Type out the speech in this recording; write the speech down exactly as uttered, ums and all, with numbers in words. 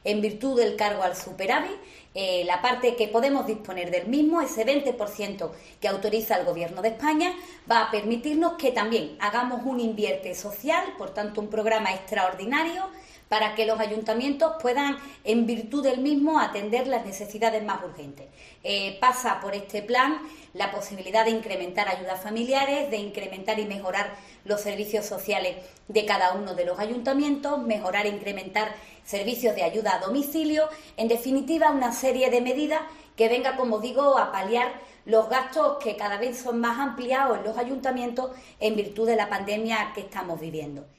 en virtud del cargo al superávit, eh, la parte que podemos disponer del mismo, ese veinte por ciento que autoriza el Gobierno de España, va a permitirnos que también hagamos un invierte social, por tanto un programa extraordinario, para que los ayuntamientos puedan, en virtud del mismo, atender las necesidades más urgentes. Eh, pasa por este plan la posibilidad de incrementar ayudas familiares, de incrementar y mejorar los servicios sociales de cada uno de los ayuntamientos, mejorar e incrementar servicios de ayuda a domicilio, en definitiva una serie de medidas que venga, como digo, a paliar los gastos que cada vez son más ampliados en los ayuntamientos en virtud de la pandemia que estamos viviendo.